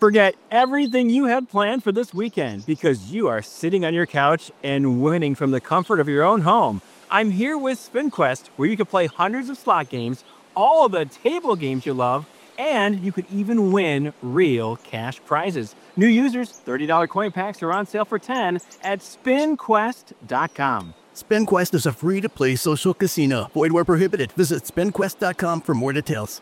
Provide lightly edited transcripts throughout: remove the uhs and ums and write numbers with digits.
Forget everything you had planned for this weekend because you are sitting on your couch and winning from the comfort of your own home. I'm here with SpinQuest, where you can play hundreds of slot games, all of the table games you love, and you could even win real cash prizes. New users, $30 coin packs are on sale for $10 at SpinQuest.com. SpinQuest is a free-to-play social casino. Void where prohibited. Visit SpinQuest.com for more details.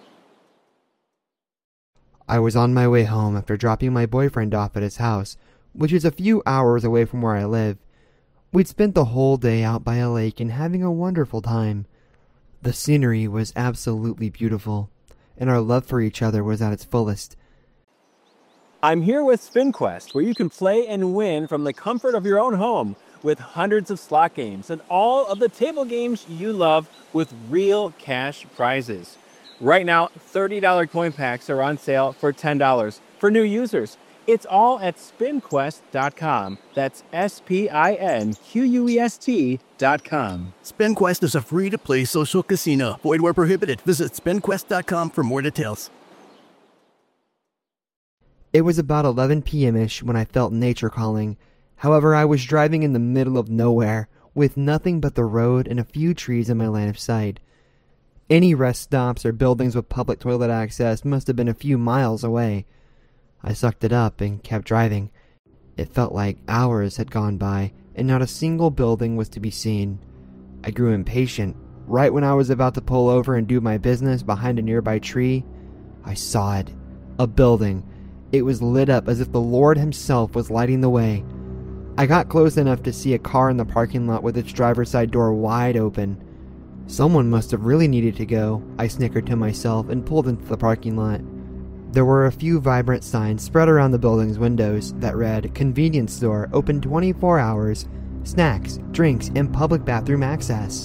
I was on my way home after dropping my boyfriend off at his house, which is a few hours away from where I live. We'd spent the whole day out by a lake and having a wonderful time. The scenery was absolutely beautiful, and our love for each other was at its fullest. I'm here with SpinQuest, where you can play and win from the comfort of your own home with hundreds of slot games and all of the table games you love with real cash prizes. Right now, $30 coin packs are on sale for $10 for new users. It's all at SpinQuest.com. That's SpinQuest.com. SpinQuest is a free-to-play social casino. Void where prohibited. Visit SpinQuest.com for more details. It was about 11 p.m.-ish when I felt nature calling. However, I was driving in the middle of nowhere, with nothing but the road and a few trees in my line of sight. Any rest stops or buildings with public toilet access must have been a few miles away. I sucked it up and kept driving. It felt like hours had gone by, and not a single building was to be seen. I grew impatient. Right when I was about to pull over and do my business behind a nearby tree, I saw it. A building. It was lit up as if the Lord himself was lighting the way. I got close enough to see a car in the parking lot with its driver's side door wide open. Someone must have really needed to go, I snickered to myself and pulled into the parking lot. There were a few vibrant signs spread around the building's windows that read, "Convenience store, open 24 hours, snacks, drinks, and public bathroom access."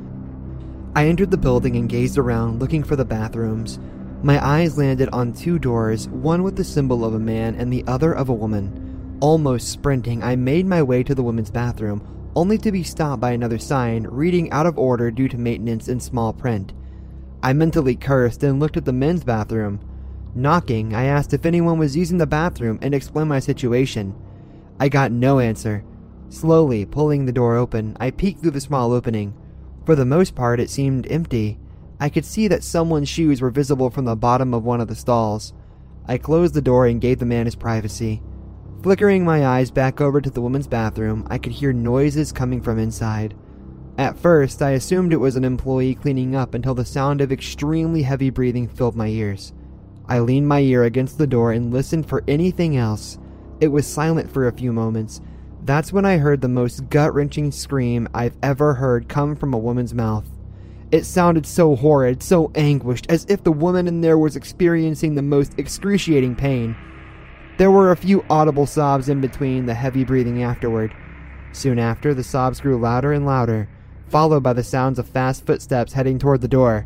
I entered the building and gazed around, looking for the bathrooms. My eyes landed on two doors, one with the symbol of a man and the other of a woman. Almost sprinting, I made my way to the women's bathroom, only to be stopped by another sign, reading out of order due to maintenance in small print. I mentally cursed and looked at the men's bathroom. Knocking, I asked if anyone was using the bathroom and explained my situation. I got no answer. Slowly pulling the door open, I peeked through the small opening. For the most part, it seemed empty. I could see that someone's shoes were visible from the bottom of one of the stalls. I closed the door and gave the man his privacy. Flickering my eyes back over to the woman's bathroom, I could hear noises coming from inside. At first, I assumed it was an employee cleaning up until the sound of extremely heavy breathing filled my ears. I leaned my ear against the door and listened for anything else. It was silent for a few moments. That's when I heard the most gut-wrenching scream I've ever heard come from a woman's mouth. It sounded so horrid, so anguished, as if the woman in there was experiencing the most excruciating pain. There were a few audible sobs in between the heavy breathing afterward. Soon after, the sobs grew louder and louder, followed by the sounds of fast footsteps heading toward the door.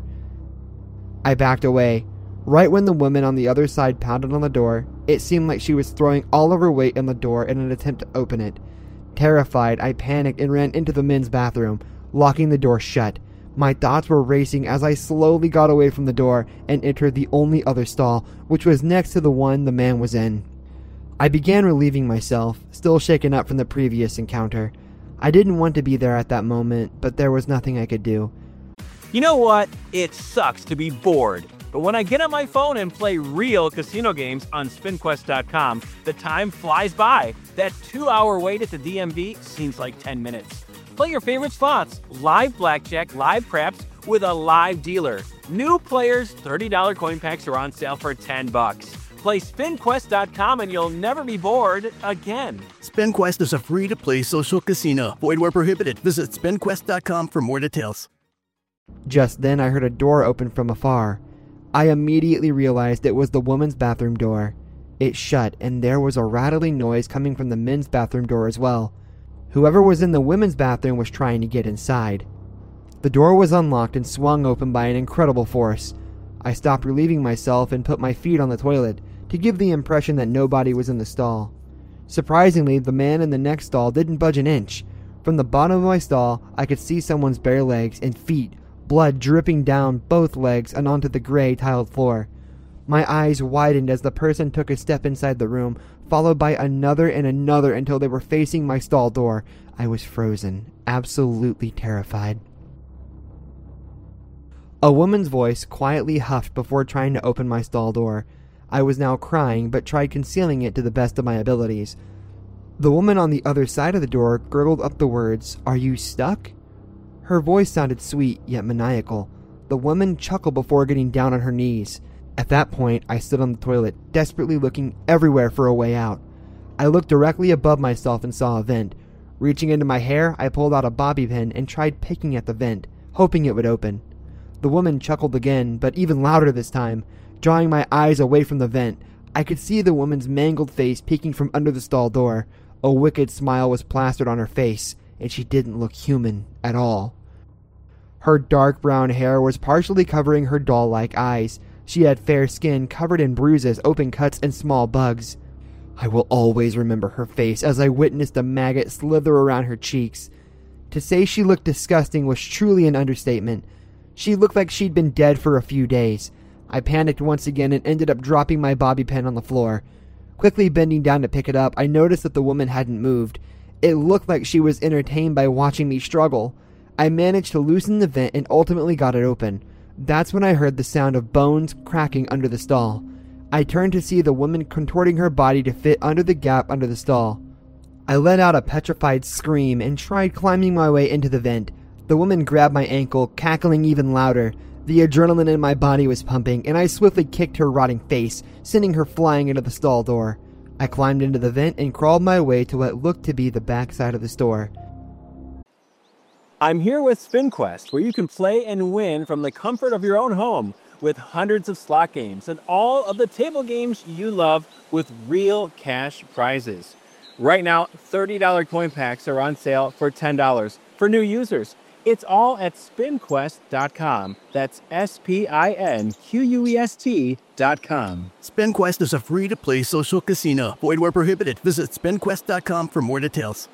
I backed away. Right when the woman on the other side pounded on the door, it seemed like she was throwing all of her weight in the door in an attempt to open it. Terrified, I panicked and ran into the men's bathroom, locking the door shut. My thoughts were racing as I slowly got away from the door and entered the only other stall, which was next to the one the man was in. I began relieving myself, still shaken up from the previous encounter. I didn't want to be there at that moment, but there was nothing I could do. You know what? It sucks to be bored. But when I get on my phone and play real casino games on SpinQuest.com, the time flies by. That 2-hour wait at the DMV seems like 10 minutes. Play your favorite slots, live blackjack, live craps, with a live dealer. New players, $30 coin packs are on sale for $10. Play SpinQuest.com and you'll never be bored again. SpinQuest is a free-to-play social casino. Void where prohibited. Visit SpinQuest.com for more details. Just then I heard a door open from afar. I immediately realized it was the woman's bathroom door. It shut, and there was a rattling noise coming from the men's bathroom door as well. Whoever was in the women's bathroom was trying to get inside. The door was unlocked and swung open by an incredible force. I stopped relieving myself and put my feet on the toilet to give the impression that nobody was in the stall. Surprisingly, the man in the next stall didn't budge an inch. From the bottom of my stall, I could see someone's bare legs and feet, blood dripping down both legs and onto the gray tiled floor. My eyes widened as the person took a step inside the room, followed by another and another until they were facing my stall door. I was frozen, absolutely terrified. A woman's voice quietly huffed before trying to open my stall door. I was now crying, but tried concealing it to the best of my abilities. The woman on the other side of the door gurgled up the words, "Are you stuck?" Her voice sounded sweet, yet maniacal. The woman chuckled before getting down on her knees. At that point, I stood on the toilet, desperately looking everywhere for a way out. I looked directly above myself and saw a vent. Reaching into my hair, I pulled out a bobby pin and tried picking at the vent, hoping it would open. The woman chuckled again, but even louder this time, drawing my eyes away from the vent. I could see the woman's mangled face peeking from under the stall door. A wicked smile was plastered on her face, and she didn't look human at all. Her dark brown hair was partially covering her doll-like eyes. She had fair skin covered in bruises, open cuts, and small bugs. I will always remember her face as I witnessed a maggot slither around her cheeks. To say she looked disgusting was truly an understatement. She looked like she'd been dead for a few days. I panicked once again and ended up dropping my bobby pin on the floor. Quickly bending down to pick it up, I noticed that the woman hadn't moved. It looked like she was entertained by watching me struggle. I managed to loosen the vent and ultimately got it open. That's when I heard the sound of bones cracking under the stall. I turned to see the woman contorting her body to fit under the gap under the stall. I let out a petrified scream and tried climbing my way into the vent. The woman grabbed my ankle, cackling even louder. The adrenaline in my body was pumping, and I swiftly kicked her rotting face, sending her flying into the stall door. I climbed into the vent and crawled my way to what looked to be the backside of the store. I'm here with SpinQuest, where you can play and win from the comfort of your own home with hundreds of slot games and all of the table games you love with real cash prizes. Right now, $30 coin packs are on sale for $10 for new users. It's all at SpinQuest.com. That's SpinQuest.com. SpinQuest is a free-to-play social casino. Void where prohibited. Visit SpinQuest.com for more details.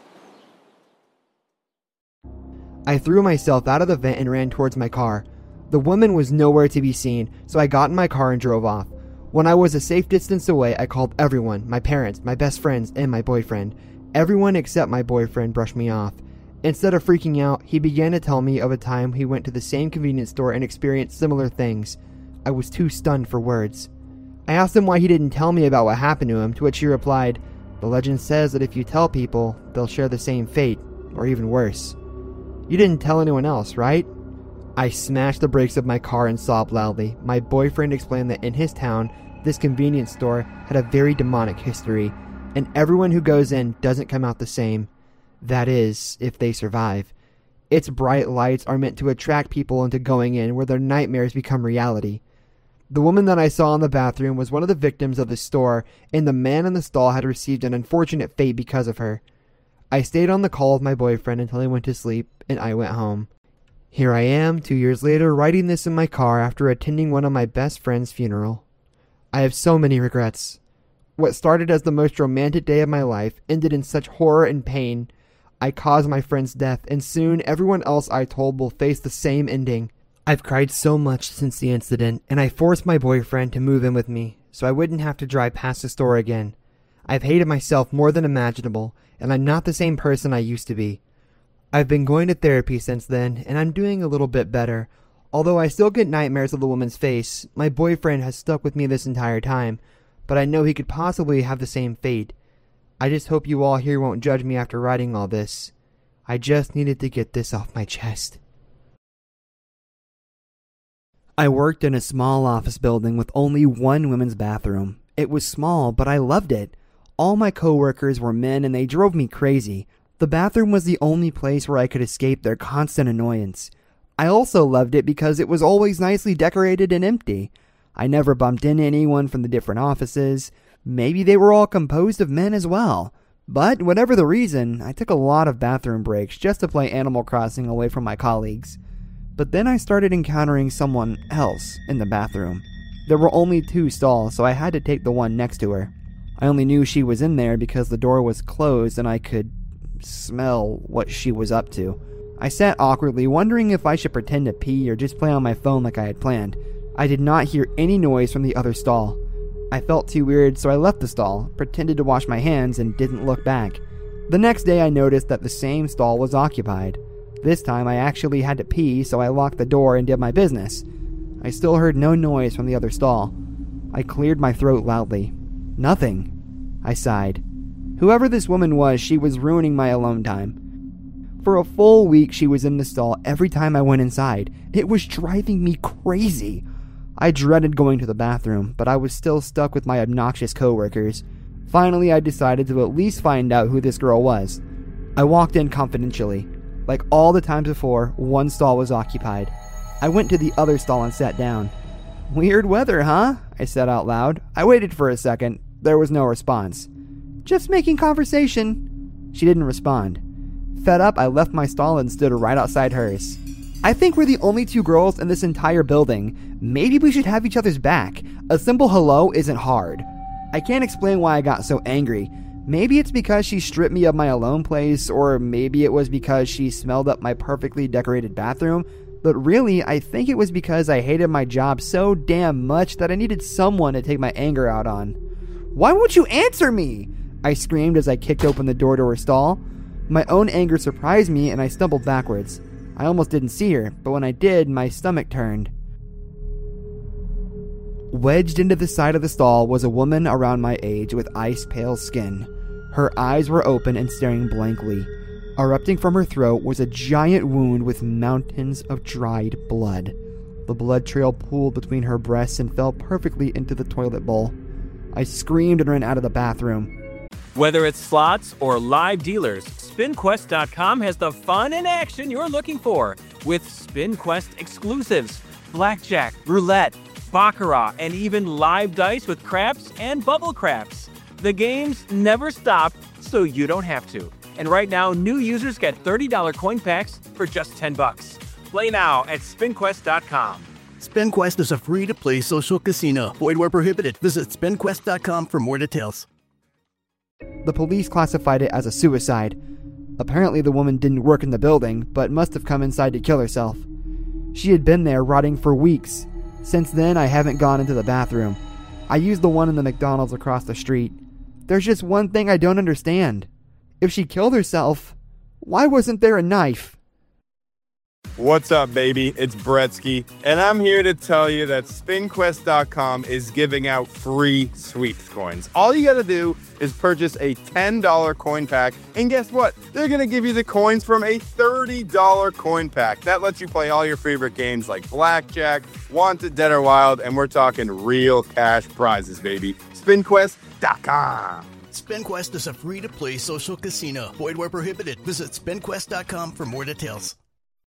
I threw myself out of the vent and ran towards my car. The woman was nowhere to be seen, so I got in my car and drove off. When I was a safe distance away, I called everyone, my parents, my best friends, and my boyfriend. Everyone except my boyfriend brushed me off. Instead of freaking out, he began to tell me of a time he went to the same convenience store and experienced similar things. I was too stunned for words. I asked him why he didn't tell me about what happened to him, to which he replied, "The legend says that if you tell people, they'll share the same fate, or even worse." "You didn't tell anyone else, right?" I smashed the brakes of my car and sobbed loudly. My boyfriend explained that in his town, this convenience store had a very demonic history, and everyone who goes in doesn't come out the same. That is, if they survive. Its bright lights are meant to attract people into going in where their nightmares become reality. The woman that I saw in the bathroom was one of the victims of the store, and the man in the stall had received an unfortunate fate because of her. I stayed on the call with my boyfriend until he went to sleep, and I went home. Here I am, 2 years later, writing this in my car after attending one of my best friend's funeral. I have so many regrets. What started as the most romantic day of my life ended in such horror and pain. I caused my friend's death, and soon everyone else I told will face the same ending. I've cried so much since the incident, and I forced my boyfriend to move in with me, so I wouldn't have to drive past the store again. I've hated myself more than imaginable, and I'm not the same person I used to be. I've been going to therapy since then, and I'm doing a little bit better. Although I still get nightmares of the woman's face, my boyfriend has stuck with me this entire time, but I know he could possibly have the same fate. I just hope you all here won't judge me after writing all this. I just needed to get this off my chest. I worked in a small office building with only one women's bathroom. It was small, but I loved it. All my coworkers were men and they drove me crazy. The bathroom was the only place where I could escape their constant annoyance. I also loved it because it was always nicely decorated and empty. I never bumped into anyone from the different offices. Maybe they were all composed of men as well. But whatever the reason, I took a lot of bathroom breaks just to play Animal Crossing away from my colleagues. But then I started encountering someone else in the bathroom. There were only 2 stalls, so I had to take the one next to her. I only knew she was in there because the door was closed and I could smell what she was up to. I sat awkwardly, wondering if I should pretend to pee or just play on my phone like I had planned. I did not hear any noise from the other stall. I felt too weird, so I left the stall, pretended to wash my hands, and didn't look back. The next day I noticed that the same stall was occupied. This time I actually had to pee, so I locked the door and did my business. I still heard no noise from the other stall. I cleared my throat loudly. Nothing. I sighed. Whoever this woman was, she was ruining my alone time. For a full week she was in the stall every time I went inside. It was driving me crazy. I dreaded going to the bathroom, but I was still stuck with my obnoxious coworkers. Finally, I decided to at least find out who this girl was. I walked in confidentially. Like all the times before, one stall was occupied. I went to the other stall and sat down. "Weird weather, huh?" I said out loud. I waited for a second. There was no response. "Just making conversation." She didn't respond. Fed up, I left my stall and stood right outside hers. "I think we're the only two girls in this entire building. Maybe we should have each other's back. A simple hello isn't hard." I can't explain why I got so angry. Maybe it's because she stripped me of my alone place, or maybe it was because she smelled up my perfectly decorated bathroom. But really, I think it was because I hated my job so damn much that I needed someone to take my anger out on. "Why won't you answer me?" I screamed as I kicked open the door to her stall. My own anger surprised me and I stumbled backwards. I almost didn't see her, but when I did, my stomach turned. Wedged into the side of the stall was a woman around my age with ice-pale skin. Her eyes were open and staring blankly. Erupting from her throat was a giant wound with mountains of dried blood. The blood trail pooled between her breasts and fell perfectly into the toilet bowl. I screamed and ran out of the bathroom. Whether it's slots or live dealers, SpinQuest.com has the fun and action you're looking for with SpinQuest exclusives, blackjack, roulette, baccarat, and even live dice with craps and bubble craps. The games never stop, so you don't have to. And right now, new users get $30 coin packs for just $10. Play now at SpinQuest.com. SpinQuest is a free-to-play social casino. Void where prohibited. Visit SpinQuest.com for more details. The police classified it as a suicide. Apparently the woman didn't work in the building, but must have come inside to kill herself. She had been there rotting for weeks. Since then, I haven't gone into the bathroom. I used the one in the McDonald's across the street. There's just one thing I don't understand. If she killed herself, why wasn't there a knife? What's up, baby? It's Bretsky, and I'm here to tell you that SpinQuest.com is giving out free sweeps coins. All you gotta do is purchase a $10 coin pack, and guess what? They're gonna give you the coins from a $30 coin pack. That lets you play all your favorite games like Blackjack, Wanted, Dead or Wild, and we're talking real cash prizes, baby. SpinQuest.com. SpinQuest is a free-to-play social casino. Void where prohibited. Visit SpinQuest.com for more details.